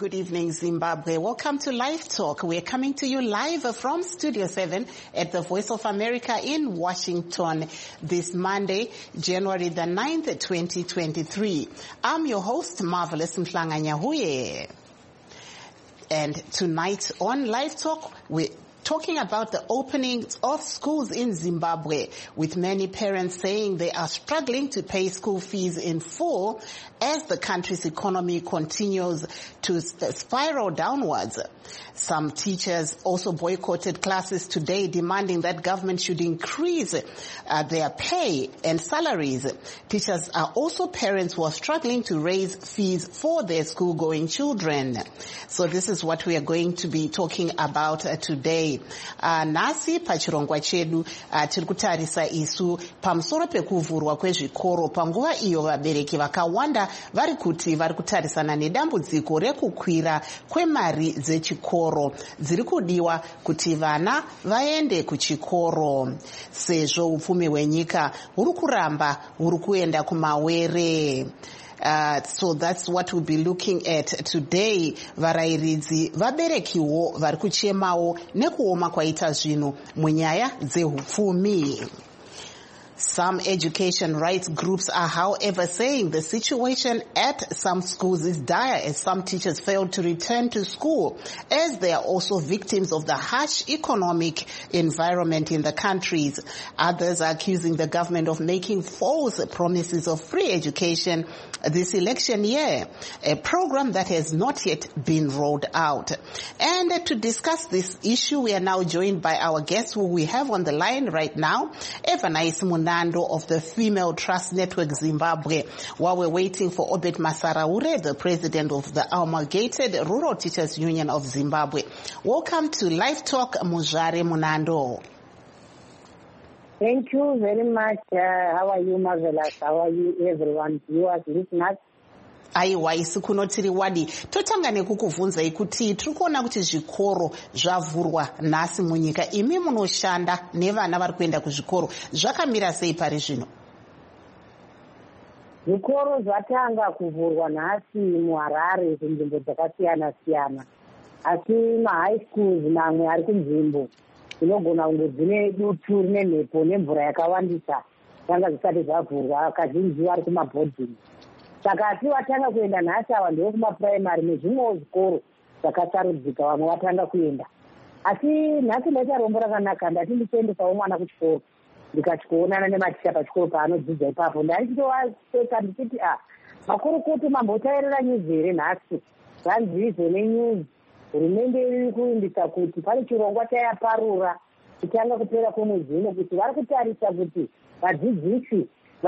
good evening, Zimbabwe. Welcome to Live Talk. We're coming to you live from Studio 7 at the Voice of America in Washington this Monday, January the 9th, 2023. I'm your host, Marvelous Mhlanganyahuye. And tonight on Live Talk, we're talking about the opening of schools in Zimbabwe, with many parents saying they are struggling to pay school fees in full as the country's economy continues to spiral downwards. Some teachers also boycotted classes today, demanding that government should increase their pay and salaries. Teachers are also parents who are struggling to raise fees for their school-going children. So this is what we are going to be talking about today. Nasi pachirongwa chedu tiri kutarisa isu pamusoro pekuvhurwa kwezvikoro panguva iyo vabereki vakawanda vari kutarisana nedambudziko rekukwira kwemari dzechikoro dziri kudiwa kuti vana vaende kuchikoro, sezvo upfumi hwenyika huri kuramba huri kuenda kumawere. So that's what we'll be looking at today. Varairidzi vaberekiwo vari kuchemawo nekuoma kwaita zvinhu munyaya dzehupfumi. Some education rights groups are, however, saying the situation at some schools is dire as some teachers fail to return to school, as they are also victims of the harsh economic environment in the countries. Others are accusing the government of making false promises of free education this election year, a program that has not yet been rolled out. And to discuss this issue, we are now joined by our guest who we have on the line right now, Evanais Munando of the Female Trust Network Zimbabwe, while we're waiting for Obed Masaraure, the president of the Amalgamated Rural Teachers Union of Zimbabwe. Welcome to Live Talk, Muzvare Munando. Thank you very much. How are you, Marvelous? How are you, everyone? You are listeners. Aiwa, isu kuno tiri wadi. Totanga nekukuvunzai kuti tiri kuona kuti zvikoro zvavhurwa nhasi munyika. Imi munoshanda nevana vari kuenda kuzvikoro. Zvakamira sei pari zvino? Zvikoro zvatanga kuvhurwa nhasi muHarare kunzvimbo dzakasiyana siyana. Asi mahigh schools mamwe ari kunzvimbo dzinogona kunge dzine dutu nemhepo nemvura yakawandisa zvanga zvisati zvavhurwa. Kazhinji vari kumabhodhingi. Saka asi watanga kuenda nhasi ava ndiwo kumapuraimari nezvimwewo zvikoro zvakasarudzika vamwe watanga kuenda. Asi nhasi ndaita rombo rakanaka, ndati ndichiendesawo mwana kuchikoro ndikatikuonana nematicha pachikoro paanodzidza ipapo. Ndaichitoaseka ndichiti makurukutu mambotaurira nyuzi here nhasi. Zvanzizo nenyuzi hurumende iri kuimbisa kuti pane chirongwa chayaparura kutanga kupera kwemwedzi uno kuti vari kutarisa kuti vadzidzisi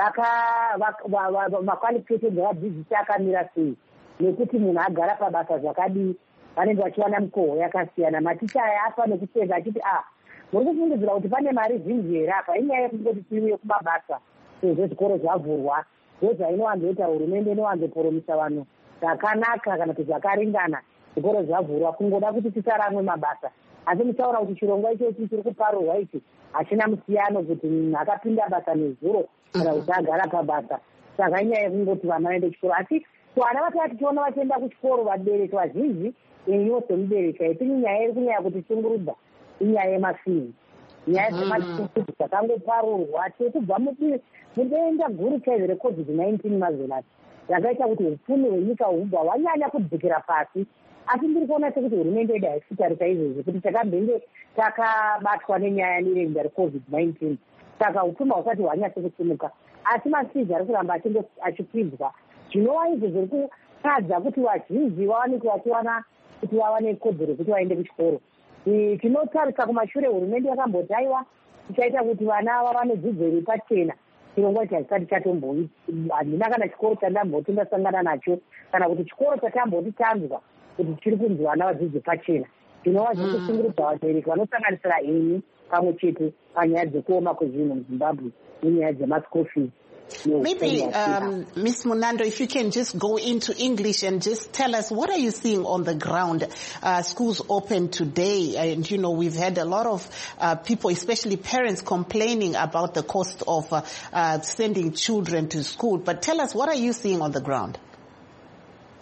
makwalifikesheni avadzidzisi akamira sei, nekuti munhu agara pabasa zvakadii, vanenge vachiwana mikoho yakasiyana. Maticha aya afa nekuseka achiti muri kufungidzira kuti pane mari zhinji here apa, inyaya yekungoti tiuye kumabasa sezvo zvikoro zvavhurwa. Ndozvainowanzoita hurumende inowanzoporomisa vanhu zvakanaka kana kuti zvakaringana. Zvikoro zvavhurwa kungoda kuti tisaramwe mabasa. Asi muchaona kuti chirongwa ichochi chiri kuparurwa ichi hachina musiyano kuti munhu akapinda basa nezuro kana kuti agara pabasa. Saka inyaya yekungoti vana vaende kuchikoro. Asi vana vatava tichiona vachienda kuchikoro vabereki vazhinji, iwo semubereki haipinyi nyaya iri kunyanya kuti shungurudza inyaya yemafizi. Nyaya dzematichisi dzakangoparurwa kubva mudenda guru chaizvo reCOVID-19 mazelati yakaita kuti upfumi hwenyika hubva hwanyanya kudzikira pasi. Asi ndiri kuona sekuti hurumende yedu haisitarisa izvozvo kuti takambenge takabatwa nenyaya nedenda reCOVID-19, saka upfumi husati hwanyatse kusimuka. Asi masizi ari kuramba achikwidzwa, zvinova izvo zviri kutadza kuti vazhinji vawanike vachiwana kuti vawane kodzero yekuti vaende kuchikoro. Tinotarisa kumashure, hurumende yakambotaiwa ichaita kuti vana vawane dzidzo iri pachena. Chirongwa ichi hachisati chatomboita. Handina kana chikoro chandamboti ndasangana nacho kana kuti chikoro chatamboti tanzwa kuti chiri kunzi vana vadzidze pachena. Zvinova zviri kushungurudza vabereki vanosanganisira ini pamwe chete panyaya dzekuoma kwezvinhu muZimbabwe nenyaya dzemaschool fees. Maybe, Ms. Munando, if you can just go into English and just tell us, what are you seeing on the ground? Schools open today, and, you know, we've had a lot of people, especially parents, complaining about the cost of sending children to school. But tell us, what are you seeing on the ground?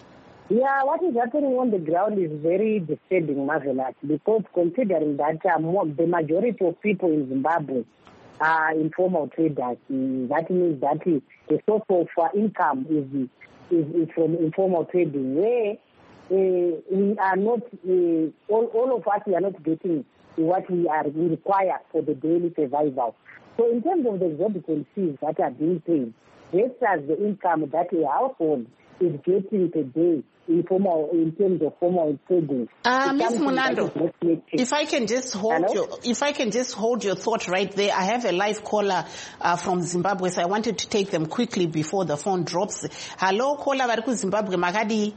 Yeah, what is happening on the ground is very disturbing, Marvelous, because considering that the majority of people in Zimbabwe are informal traders, that means that the source of income is from informal trading, where we are not, all of us, we are not getting what we require for the daily survival. So in terms of the exorbitant fees that are being paid, versus the income that a household is getting per day in terms of formal trading. Ms. Munando, if I can just hold your thought right there. I have a live caller from Zimbabwe, so I wanted to take them quickly before the phone drops. Hello, caller, vari kuZimbabwe, makadi?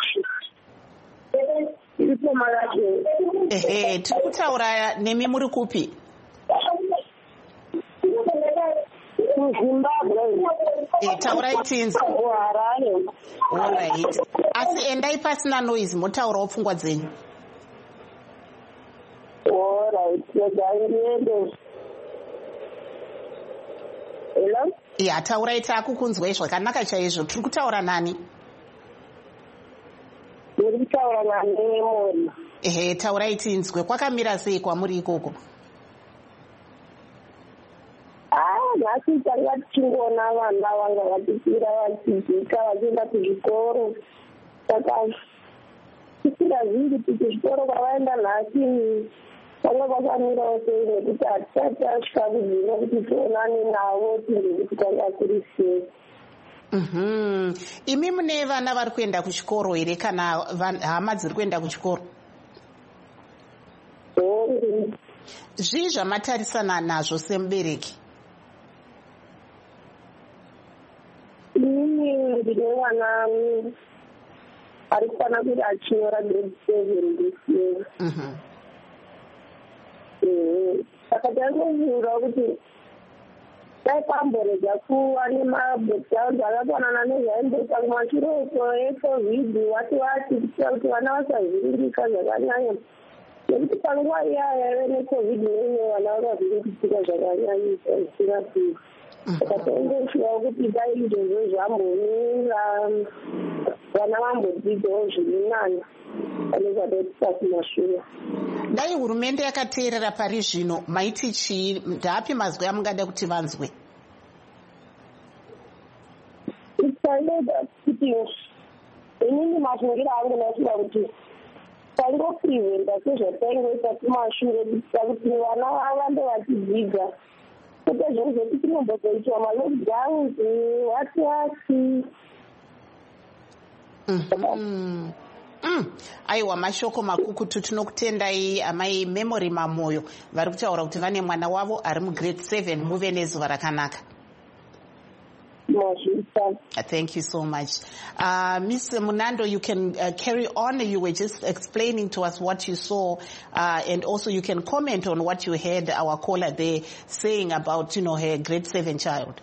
Tiri kutaura nemi muri kupi? Taurai tinzi. Alright. Asi endai pasina noise, motaurawo pfungwa dzenyu. Alright. Hello? Yeah, taurai takukunzwai zvakanaka chaizvo. Tiri kutaura nani? Ndiri kutaura naMemori. Taurai tinzwe. Kwakamira sei kwamuri ikoko? Nhasi tanga tichingona vana vanga vatikira vachidzika vachienda kuzvikoro. Saka tisingazivi kuti kuzvikoro kwavaenda nhasi panga kwakamirawo sei nekuti hatisati tasvika kuziva kuti tionane navo tinde kuti tanga kuri sei. Imi mune vana vari kuenda kuchikoro here kana hama dziri kuenda kuchikoro? Zvii zvamatarisana nazvo semubereki? Ndine mwana ari kufana kuti achinyora grade 7 this year. Saka tangoziva kuti dai pamborega kuva nemabhekgraundi akafanana nezvaimboita kumashure uko ecovid wati kuitira kuti vana vasavhiringika zvakanyanya, nekuti panguva iya yaive necovid neimwe vana vakavhiringikika zvakanyanya zvisingapiri. Saka taingoshuva kuti dai izvozvo zvambomira vana vambodzidzawo zviri nani pane zvadaitisa kumashure. Dai hurumende yakateerera pari zvino, maiti chii? Ndaapi mazwi amungada kuti vanzwe? Itsaieda kuti inini mafungiro angu ndashuva kuti taingopreventa sezvataingoita kumashure kuitira kuti vana varambe vachidzidza. Kwete zvinhu zvekuti tinombozoitwa malockdowns wati. Aiwa, mashoko makukutu. Tinokutendai amai Memory Mamoyo vari kutaura kuti vane mwana wavo ari mugrade 7. Muve nezuva rakanaka. Thank you so much. Ms. Munando, you can carry on. You were just explaining to us what you saw, and also you can comment on what you heard our caller there saying about, her grade 7 child.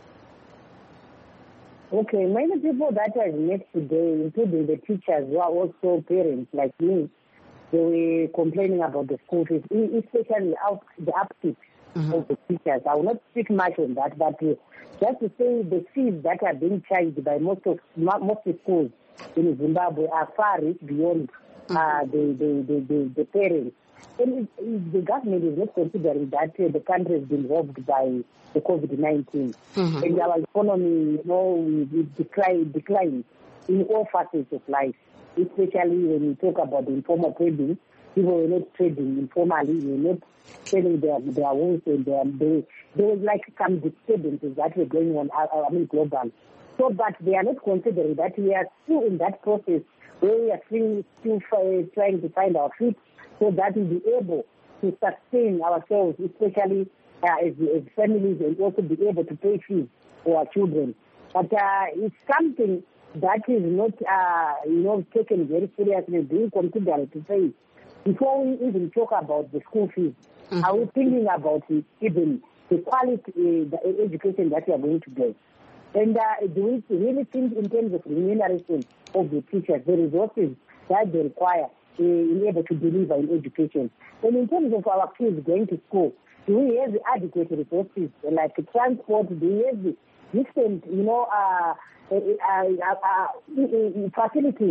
Okay, many people that I've met today, including the teachers who are also parents like me, they were complaining about the school fees, especially the upkeep of the teachers. I will not speak much on that, but just to say the fees that are being charged by most schools in Zimbabwe are far beyond the parents. And the government is not considering that the country has been robbed by the COVID-19. And our economy, declines in all facets of life, especially when you talk about the informal trading. People were not trading informally, they were not selling their wounds, and there was like some disturbances that were going on, global. So, but they are not considering that we are still in that process where we are still trying to find our feet, so that we'll be able to sustain ourselves, especially as families, and also be able to pay fees for our children. But it's something that is not, taken very seriously, being considered to say, before we even talk about the school fees, are we thinking about even the quality, the education that we are going to get? And do we really think in terms of remuneration of the teachers, the resources that they require in able to deliver in education? And in terms of our kids going to school, do we have the adequate resources like transport? Do we have the different, facilities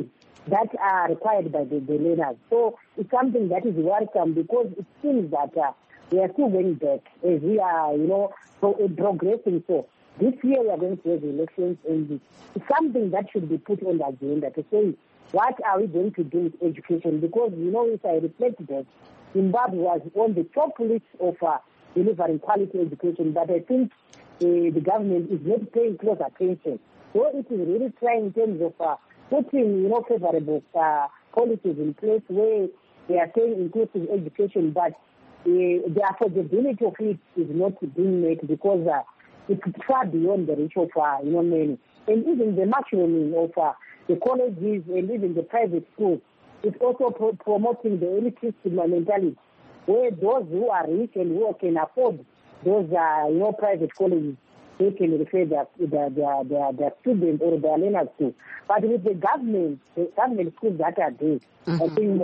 that are required by the learners. So it's something that is welcome because it seems that we are still going back as we are, progressing. So this year we are going to have elections, and it's something that should be put on the agenda to say, what are we going to do with education? Because, if I reflect that, Zimbabwe was on the top list of delivering quality education, but I think the government is not paying close attention. So it is really trying in terms of putting, favorable policies in place where they are saying inclusive education, but the affordability of it is not being met because it's far beyond the reach of, many. And even the mushrooming of the colleges and even the private schools, it's also promoting the elitist mentality, where those who are rich and who can afford those, private colleges, they can refer their students or their learners to. But with the government schools that are there, I think,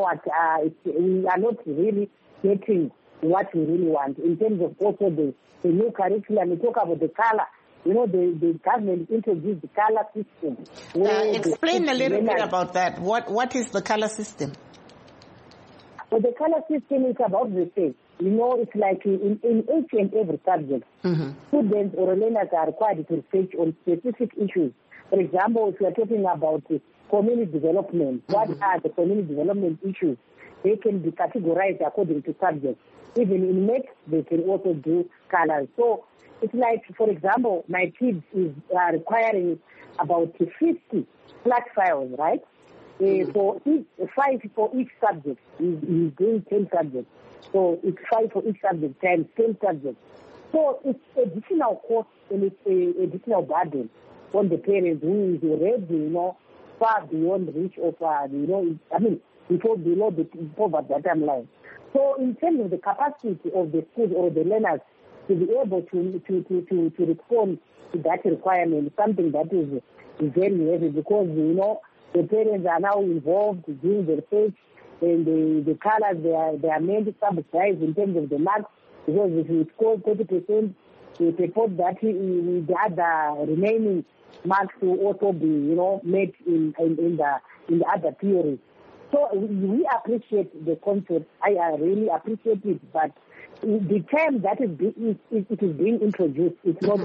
we are not really getting what we really want in terms of also the new curriculum. We talk about the color. The government introduced the color system. Explain a little bit about that. What is the color system? Well, the color system is about research. It's like in each and every subject, students or learners are required to research on specific issues. For example, if we are talking about community development, what are the community development issues? They can be categorized according to subjects. Even in math, they can also do colors. So it's like, for example, my kids are requiring about 50 flat files, right? For each 5 for each subject. He's doing 10 subjects. So it's 5 for each subject times 10 subjects. So it's additional cost and it's additional burden on the parents who is already, far beyond the reach of, below the poverty bottom line. So in terms of the capacity of the schools or the learners to be able to respond to that requirement, something that is very heavy because, the parents are now involved doing the research and the colors, they are meant to subsidize in terms of the marks because if you score 30%, you report that the other remaining marks will also be, made in the other theories. So we appreciate the concept. I really appreciate it, but the time that it is being introduced, it's not,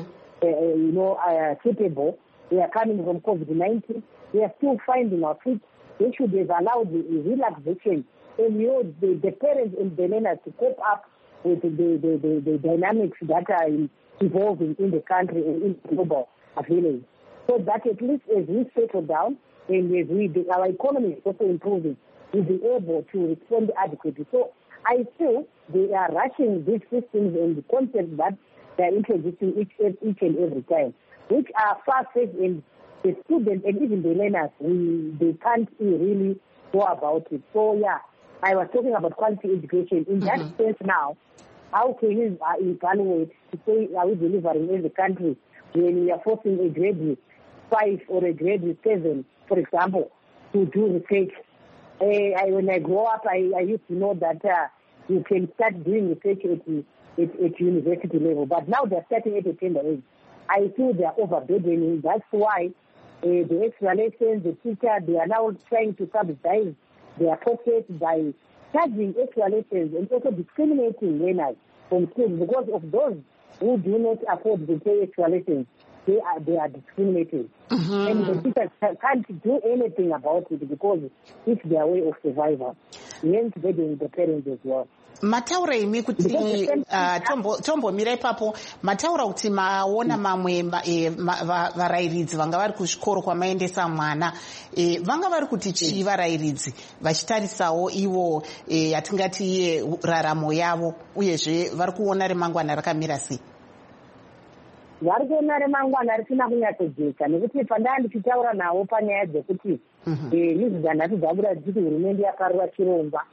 suitable. We are coming from COVID-19. We are still finding our feet. They should have allowed the relaxation and, the parents and the learners to cope up with the dynamics that are evolving in the country and in the global village. So that at least as we settle down and as our economy is also improving, we'll be able to respond adequately. So I feel they are rushing these systems and the concepts that they are introducing each and every time, which are far-fetched, and the students and even the learners, they can't really go about it. So, I was talking about quality education. In that sense now, how can we evaluate to say, are we delivering in the country when we are forcing a grade 5 or a grade 7, for example, to do research? When I grow up, I used to know that you can start doing research at university level, but now they're starting at a tender age. I feel they're overburdening. That's why the extra lessons, the teacher, they are now trying to subsidize their pockets by charging extra lessons and also discriminating learners from schools because of those who do not afford to pay extra lessons. They are discriminated. And the teachers can't do anything about it because it's their way of survival. Hence, burdening the parents as well. Mataura imi kuti tombomira ipapo mataura kuti maona mamwe varairidzi vanga vari kuzvikoro kwamaendesa mwana vanga vari kuti chii varairidzi vachitarisawo ivo yatingati iye raramo yavo uyezve vari kuona remangwana rakamira sei? Vari kuona remangwana risina kunyatsojeka nekuti pandaa ndichitaura navo panyaya dzekuti izvi dzabuda dzichiti hurumende yakarova chirongwa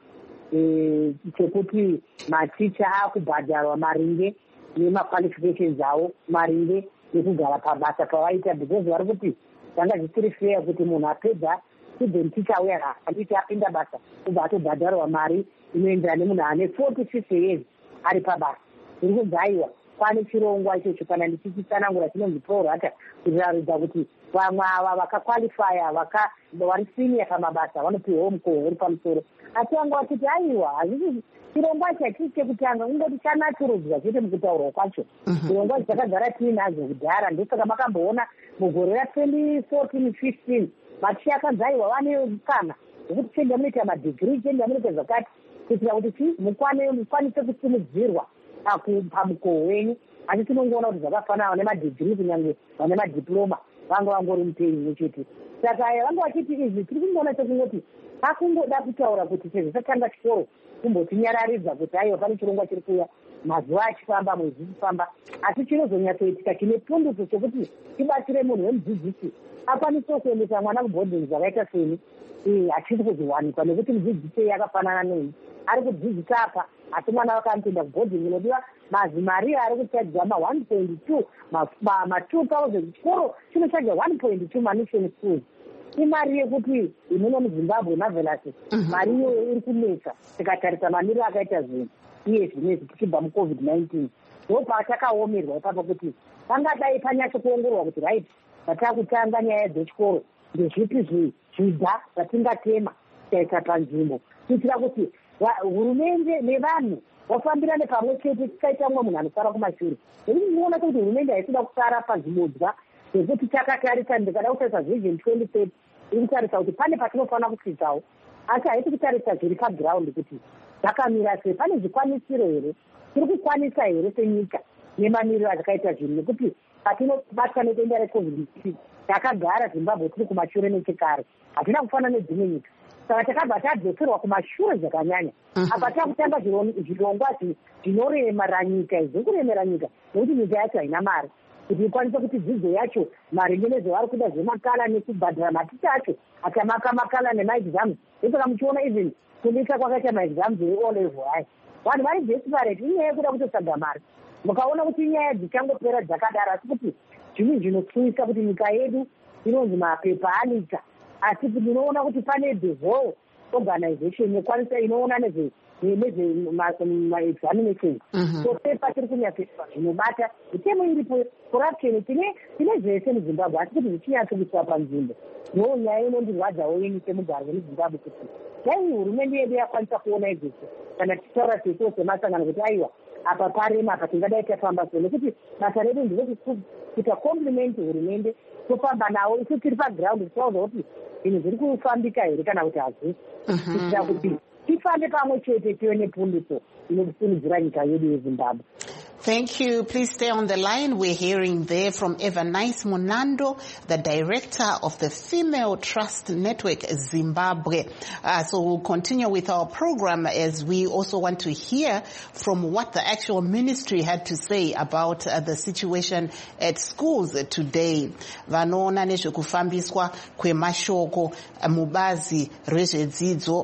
chekuti maticha akubhadharwa maringe nemaqualifications avo, maringe nekugara pabasa pavaita, because vari kuti zvanga zvisiri fair kuti munhu apedza student teacher wera anditi apinda basa kubva atobhadharwa mari inoenderana nemunhu ane 40-50 years ari pabasa. Zviri kugaiwa kwane chirongwa ichocho kana ndichitsanangura chinonzi prorata kuratidza kuti vamwe ava vakakwalifaya vari senior pamabasa vanopiwawo mukova uri pamusoro. Asi vanga vachiti aiwa hazvisi chirongwa chachii chekutanga kungoti chanaturudzwa chete mukutaurwa kwacho. Chirongwa chakagara tiinazvo kudhara, ndosaka makamboona mugore ra2014-15 matishi akanzi aiwa vane mukana wekuti chende munoita madhigiri, chende munoita zvakati kuitira kuti mukwanise kusimudzirwa pamukoo wenyu. Asi tinongoona kuti zvakafanana nemadhigiri kunyange vane madiploma vanga vangori mupenyu nechete. Saka vanga vachiti izvi tiri kungoona chekungoti pakungoda kutaura kuti sezvisatanga chikoro kumbotinyararidza kuti aiwa pane chirongwa chiri kuuya, mazuva achifamba, mwedzi uchifamba. Asi chinozonyatsoitika chine pundutso chekuti tibatsire munhu wemudzidzisi akwanisewo kuendesa mwana kubhodhingi zvakaita seni hachisi kuziwanikwa, nekuti mudzidzisi akafanana neni ari kudzidzisa apa, asi mwana wake anotoenda kubhodhingi inodiwa mazimari ari kuchajwa ma1.2 ma2000. Chikoro chinochaja 1.2 mamission schools. Imari yekuti inono muZimbabwe Marvelous, mari iyoyo iri kunetsa tikatarisa mamiro akaita zvinhu iye zvinezvi tichibva muCovid-19. Ndopatakaomerwa ipapo kuti pangadai panyatso kuongororwa kuti right patakutanga nyaya dzechikoro ndezvipi zvidha zvatingatema tikaisa panzvimbo kuitira kuti hurumende nevanhu vafambirane pamwe chete, tikaita mumwe munhu anosara kumashure. Nekuti ndinoona kuti hurumende haisida kusara pazvibodzwa zvekuti takatarisa, ndikada kutarisa Vision 2030 iri kutarisa kuti pane patinofanira kusvikawo, asi haisi kutarisa zviri pagiraundi kuti zvakamira sei, pane zvikwanisiro here, tiri kukwanisa here senyika nemamiriro azvakaita zvinhu. Nekuti patinobatwa nedenda reCovid-19 takagara Zimbabwe tiri kumashure nechekare, hatina kufanana nedzimwe nyika. Saka takabva tadzoserwa kumashure zvakanyanya. Apa takutanga zvirongwa zvinoremera nyika, izvi kuremera nyika nekuti nyika yacho haina mari kuti ikwanise kuti dzidzo yacho maringe nezvavari kuda zvemakala nekubhadhara maticha acho akamaka makala nemaexams. Ndosaka muchiona even kunika kwakaita maexams eO level hai vanhu vari desperate inyaya yekuda kutotsvaga mari. Mukaona kuti nyaya dzichangopera dzakadaro, asi kuti zvinhu zvinotsuwisa kuti nyika yedu inonzi mapepa anika, asi kuti unoona kuti pane the whole organization yokwanisa inoona nezvemaexaminations. So pepa tiri kunyatsiswa zvinobata mitemo iripo, corruption tine zvese muZimbabwe, asi kuti zvichinyatsoiswa panzvimbo. Ndiwo nyaya inondirwadzawo yenyu semugari wemuZimbabwe kuti dai hurumende yedu yakwanisa kuona izvozvo kana tichitaura sesuwo semasangano kuti aiwa apa parema apa tingadai tafamba so, nekuti basa redu ndezekuita compliment hurumende tofamba nawo isu tiri pagiraundi tichauza kuti zvinhu zviri kufambika here kana kuti hazvisi, kuitira kuti tifambe pamwe chete tive nepundutso inokusimudzira nyika yedu yeZimbabwe. Thank you. Please stay on the line. We're hearing there from Evernice Munando, the director of the Female Trust Network Zimbabwe. So we'll continue with our program as we also want to hear from what the actual ministry had to say about the situation at schools today. Vanoona nezvekufambiswa kwemashoko mubazi rezvedzidzo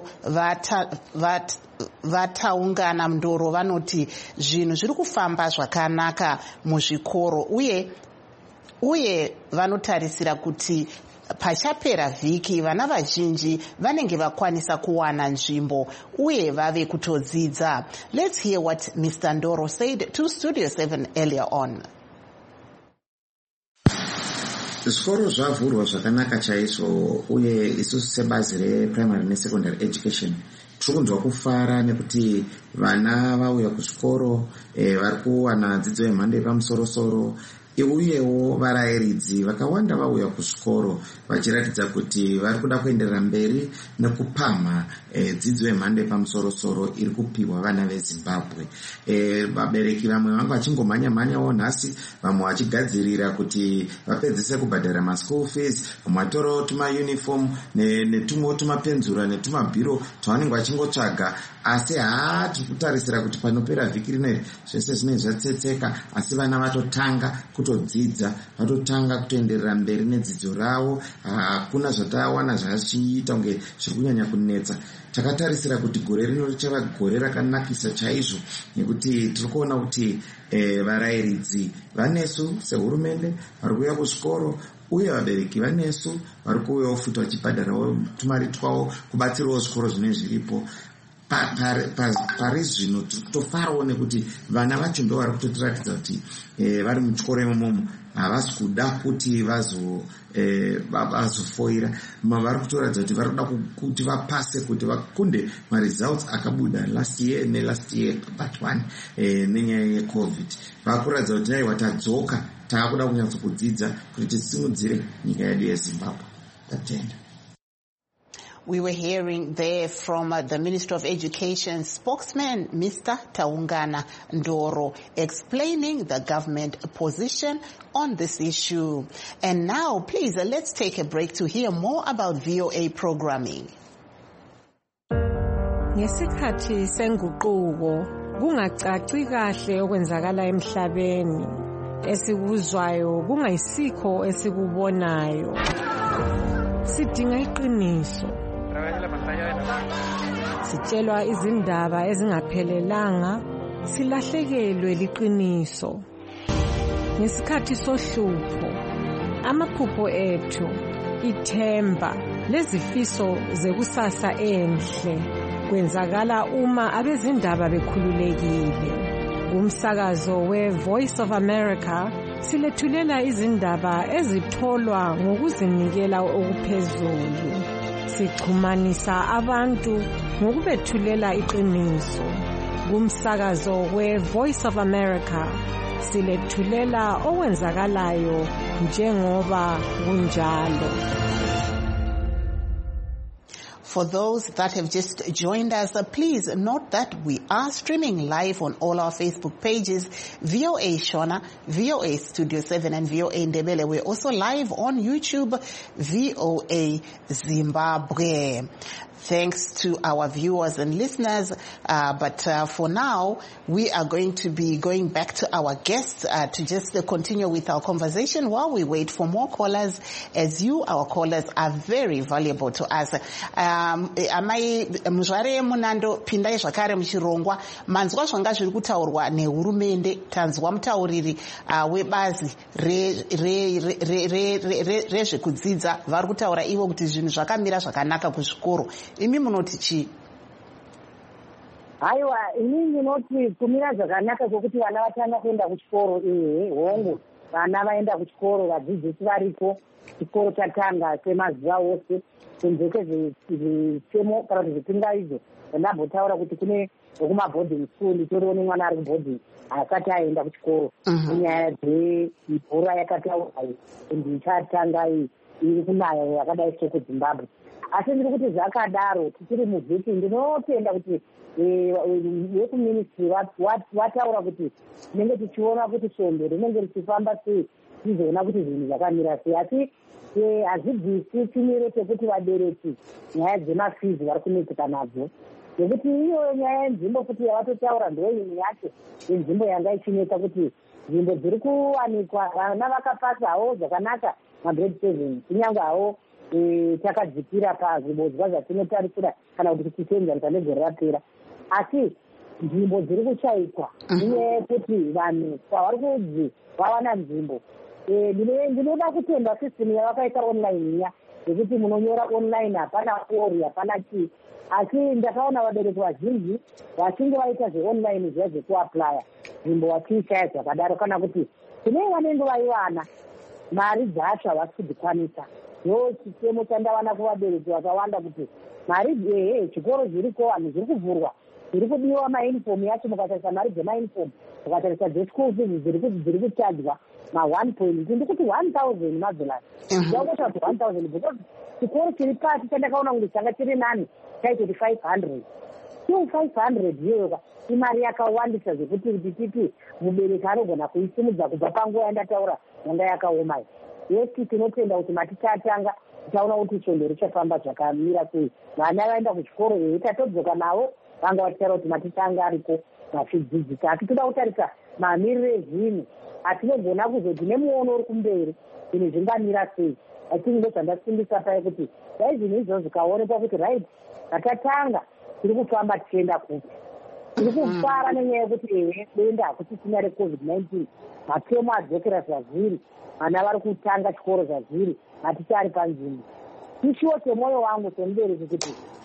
vataungana mundoro vanoti zvinhu zviri kufamba zvakanaka muzvikoro uye vanotarisira kuti pachapera vhiki vana vazhinji vanenge vakwanisa kuwana nzvimbo uye vave kutodzidza. Let's hear what Mr. Ndoro said to Studio 7 earlier on. Zvikoro zvavhurwa zvakanaka chaizvo, uye isusu sebazi reprimary nesecondary education tirikunzwa kufara nekuti vana vauya kuzvikoro vari kuwana dzidzo yemhando yepamusoro-soro, uyewo varayiridzi vakawanda vauya kuzvikoro vachiratidza kuti vari kuda kuenderera mberi nekupamha dzidzo yemhando yepamusoro-soro iri kupiwa vana veZimbabwe. Vabereki vamwe vanga vachingomhanya-mhanyawo nhasi, vamwe vachigadzirira kuti vapedzise kubhadhara maschool fees, vamwe vatorawo tumauniform netumwewo tumapenzura netumabhiro twavanenge vachingotsvaga. Asi tiri kutarisira kuti panopera vhiki rino zvese zvinenge zvatsetseka, asi vana vatotanga kutodzidza, vatotanga kutoenderera mberi nedzidzo ravo. Hakuna zvatawana zvachiita kunge zviri kunyanya kunetsa. Takatarisira kuti gore rino richava gore rakanakisa chaizvo, nekuti tiri kuona kuti varayiridzi vanesu sehurumende vari kuuya kuzvikoro, uye vabereki vanesu vari kuuyawo futi vachibhadharawo tumari twavo kubatsirawo zvikoro zvine zviripo. pari zvino tofarawo nekuti vana vacho ndo vari kutotiratidza kuti vari muchikoro imomo havasi kuda kuti vazofoira vari kutoratidza kuti vari kuda kuti vapase kuti vakunde maresults akabuda last year part 1 nenyaya yecovid. vari kuratidza kuti aiwa tadzoka taakuda kunyatsokudzidza kuti tisimudzire nyika yedu yeZimbabwe. Tatenda. We were hearing there from the Minister of Education spokesman, Mr. Taungana Ndoro, explaining the government position on this issue. And now, please, let's take a break to hear more about VOA programming. Ngesikhathi senguquko kungacaci kahle okwenzakala emhlabeni, esikuzwayo kungayisikho esikubonayo. Sidinga iqiniso. Sitshelwa izindaba ezingaphelelanga, silahlekelwe liqiniso. Ngesikhathi sohlupho, amaphupho ethu, ithemba, lezifiso zekusasa enhle, kwenzakala uma abezindaba bekhululekile. Kumsakazo we-Voice of America, silethulela izindaba ezitholwa ngokuzinikela okuphezulu. Sixhumanisa abantu ngokubethulela iqiniso. Kumsakazo we-Voice of America, silethulela okwenzakalayo njengoba kunjalo. For those that have just joined us, please note that we are streaming live on all our Facebook pages, VOA Shona, VOA Studio 7 and VOA Ndebele. We're also live on YouTube, VOA Zimbabwe. Thanks to our viewers and listeners. But for now, we are going to be going back to our guests to just continue with our conversation while we wait for more callers, as you, our callers, are very valuable to us. Amai muzvare munando pindai zvakare muchirongwa manzwa zvanga zviri kutaurwa nehurumende. Tanzwa mutauriri webazi rezvekudzidza vari kutaura ivo kuti zvinhu zvakamira zvakanaka kuzvikoro. Imi munoti chii? Haiwa, inini ndinoti kumira zvakanaka kwekuti vana vatanga kuenda kuchikoro. Hongu vana vaenda kuchikoro, vadzidzisi varipo, chikoro chatanga kwemazuva ose, kunze kwezvitemo kana kuti zvipingaidzo zvandambotaura kuti kune wekumabhodhing school toriwo nemwana ari kubhodhing asati aenda kuchikoro. Inyaya dzemvura yakataurayo ndichatanga iri kunaya yakadai sekuZimbabwe. Asi ndiri kuti zvakadaro tichiri muvhiki ndinotenda kuti vekuministry vataura kuti tinenge tichiona kuti shombe rinenge richifamba sei, tizoona kuti zvinhu zvakamira sei. Asi hazvibvisi chimiro chekuti vabereki nyaya dzemafizi vari kunetseka nadzo, nekuti iyo nyaya yenzimbo futi yavatotaura ndoimwe yacho yenzimbo yanga ichinetsa kuti nzvimbo dziri kuwanikwa vana vakapasa hawo zvakanaka magrade 7 kunyange hawo takadzikira pazvibodzwa zvatinotarisira kana kuti tichenzanisa negore rapera, asi nzvimbo dziri kushaikwa inyaya yekuti vanhu kwavari kudzi vawana nzvimbo. Ndinoda kutenda system yavakaita online iya yekuti munonyora online, hapana fori, hapana chii. Asi ndakaona vabereki vazhinji vachinge vaita zveonline zviya zvekuaplya nzvimbo vachiishaya zvakadaro, kana kuti kune vanenge vaivana mari dzacho havasi kudzikwanisa. Ndo chitemo chandawana kuvabereki vakawanda kuti mari chikoro zviriko, vanhu zviri kuvhurwa, zviri kudiwa mauniform yacho, mukatarisa mari dzemauniform, mukatarisa dzeschool fees dziri kuchadzwa ma1 point, ndikuti 1000 madollars. Ndakuta kuti 1000 because chikoro chiri pasi chandakaona kuti changa chiri nani chaitoti 500. Iyo 500 iyoyo imari yakawandisa zvekuti titi mubereki anogona kuisimudza kubva panguva yandataura yanga yakaoma. Yesi tinotenda kuti maticha atanga taona kuti shombe richafamba zvakamira sei. Vana vaenda kuchikoro tatodzoka navo vanga vachitaura kuti maticha anga ariko vachidzidzisa. Asi toda kutarisa mamiriro ezvinhu, hatinogona kuzoti nemuono uri kumberi zvinhu zvingamira sei. Asi ndo zvandasimbisa pai kuti dai zvinhu izvozvo zvikaonekwa kuti right tatatanga tiri kufamba tichienda kupi, tiri kufara nenyaya yekuti denda hakuti tina reCovid-19, matemo adzokera zvazviri, vana vari kutanga chikoro zvazviri, maticha ari panzvimbo. Chishiwo chemwoyo wangu semubereki kuti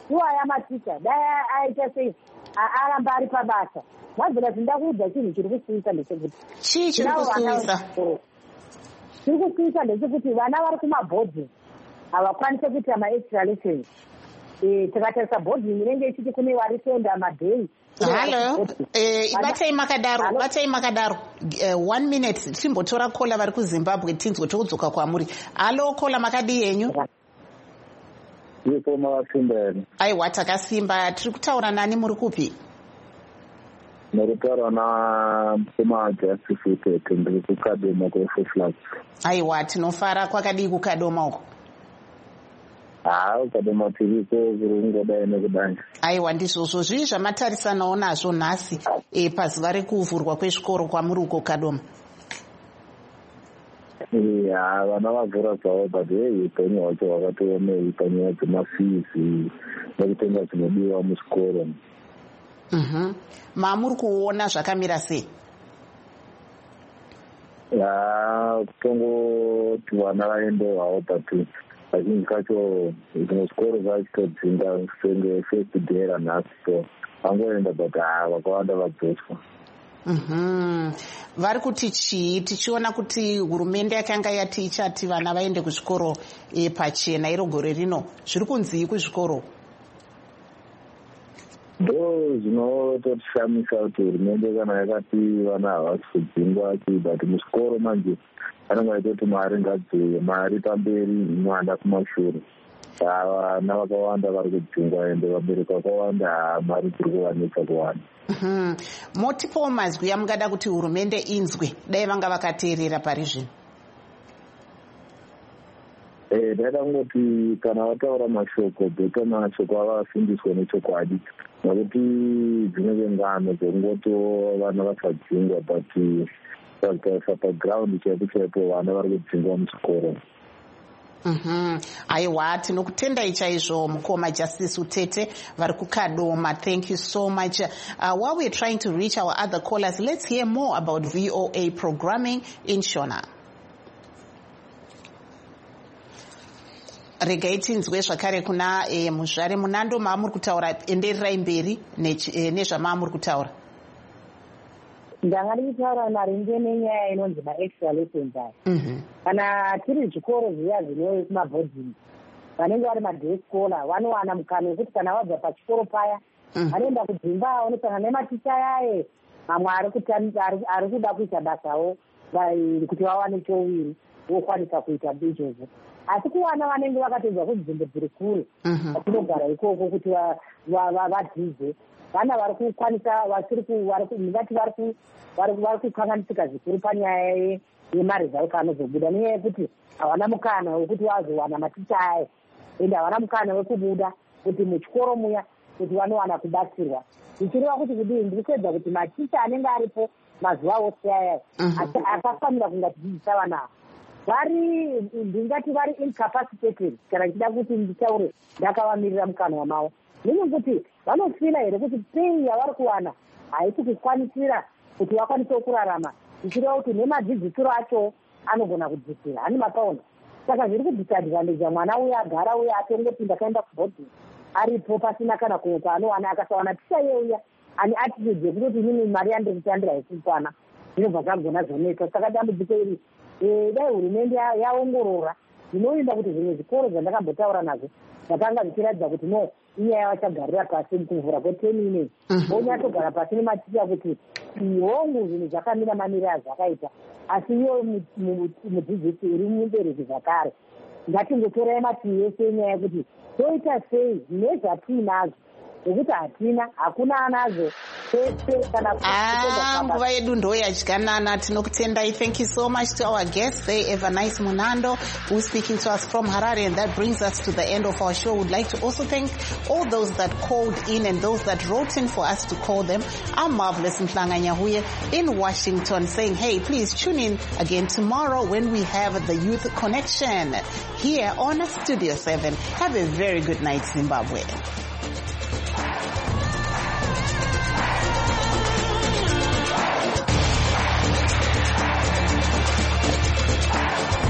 iwaya maticha dai aita sei aramba ari pabasa. Mwazvona tindakuudza chinhu chiri kusuwisa ndechekuti chii chiri kusuwisa? Chiri kusuwisa ndechekuti vana vari kumabhodhi havakwanise kuita maextra lessons. Tikatarisa bhodhi inenge ichiti kune vari kuenda madhei. Halo, batai makadaro 1 minute timbotora kola vari kuZimbabwe tinzwe tokudzoka kwamuri. Halo, kola makadii yenyu? Ipo makasimba here. Aiwa, takasimba. Tiri kutaura nani, muri kupi? Ndikutaura naMukoma Justice Utete, ndiri kuKadoma kweForflats. Aiwa, tinofara. Kwakadii kuKadoma uko? Kadoma tiriko kurungodai nekudai. Aiwa, ndizvozvo zvii zvamatarisanawo nazvo nhasi pazuva rekuvhurwa kwezvikoro kwamuri uko Kadoma? Vana vavhura zvavo but upenyu hwacho hwakatoomei panyaya dzemafizi nekutenga zvinodiwa muchikoro. Mamuri kuona zvakamira sei? Kutongoti vana vaende havo but kazhinji kacho zvimwe zvikoro zvachitodzinga senge first day ranhasi so vangoenda but vakawanda vadzoswa. Vari kuti chii? Tichiona kuti hurumende yakanga yati ichati vana vaende kuzvikoro pachena iro gore rino, zviri kunzii kuzvikoro? Ndo zvinototishamisa kuti hurumende kana yakati vana havasi kudzingwa but muzvikoro manje vanenge vaitoti mari ngadziuye, mari pamberi mwana kumashure. Vana vakawanda vari kudzingwa ende vabereki vakawanda mari dziri kuvanetsa kuwana. Motipawo mazwi amungada kuti hurumende inzwe dai vanga vakateerera pari zvino? Ndaida kungoti kana vataura mashoko bheta mashoko avafundiswe nechokwadi, nokuti dzinenge ngano dzokungoto vana vasadzingwa but pakaisa paground chaipo chaipo vana vari kudzingwa muchikoro. Aiwa, tinokutendai chaizvo Mukoma Justice Utete vari kuKadoma. Thank you so much. While we're trying to reach our other callers, let's hear more about VOA programming in Shona. Regai tinzwe zvakare kuna muzvare Munando maamuri kutaura, enderirai mberi nezvamaamuri kutaura. Ndanga ndichitaura maringe nenyaya inonzi maextra lessons aya. Kana tiri zvikoro zviya zvinove kumabhodhingi vanenge vari madhei scholar vanowana mukana wekuti kana vabva pachikoro paya vanoenda kudzimba vanosangana nematicha yaye mamwe ari kuda kuita basawo kuti vawane chowiri vokwanisa kuita izvozvo. Asi kuvana vanenge vakatedza kunzvimbo dziri kure vatinogara ikoko kuti vadzidze, vana vari kukwanisa ndingati vari kukanganisika zvikuru panyaya yemari dzavo kanozobuda, nenyaya yekuti havana mukana wekuti vazowana maticha aya ende havana mukana wekubuda kuti muchikoro muya kuti vanowana kubatsirwa. Ndichireva kuti kudii, ndiri kuedza kuti maticha anenge aripo mazuva ose aya akafanira kunga tidzidzisa vana ndingati vari incapacitated, kana ndichida kuti nditaure ndakavamirira mukanwa mavo, nekuti vanofila here kuti pei yavari kuwana haisi kukwanisira kuti vakwanise kurarama. Ndichireva kuti nemadzidzisiro acho anogona kudzisira hani mapaona. Saka zviri kudisadvantaja mwana uya agara uya atongopinda kaenda kubhodhi aripo pasina kana kumwe paanowana akasawana ticha yeuya ani attitude yekutoti inini mari yandikutandira isipana zvinobva zvagona zvoneka. Saka dambudziko iri dai hurumende yaongorora zvinoinda kuti zvimwe zvikoro zvandakambotaura nazvo zvakanga zvichiratidza kuti no inyaya vachagarira pasi kuvhura kweteni inei onyatogara pasi nematicha kuti hongu zvinhu zvakamira mamire azvakaita, asi iwo mudzidzisi uri mubereki zvakare ngatingotorai mativi ese enyaya yekuti toita sei nezvatiinazvo nekuti hakuna anazo nguva yedu ndo yadyanana. Tinokutendai. Thank you so much to our guests. Say Evernice Munando, who's speaking to us from Harare, and that brings us to the end of our show. We'd like to also thank all those that called in and those that wrote in for us to call them. I'm Marvelous Mhlanga Nyahuye in Washington saying, hey, please tune in again tomorrow when we have the Youth Connection here on Studio 7. Have a very good night, Zimbabwe.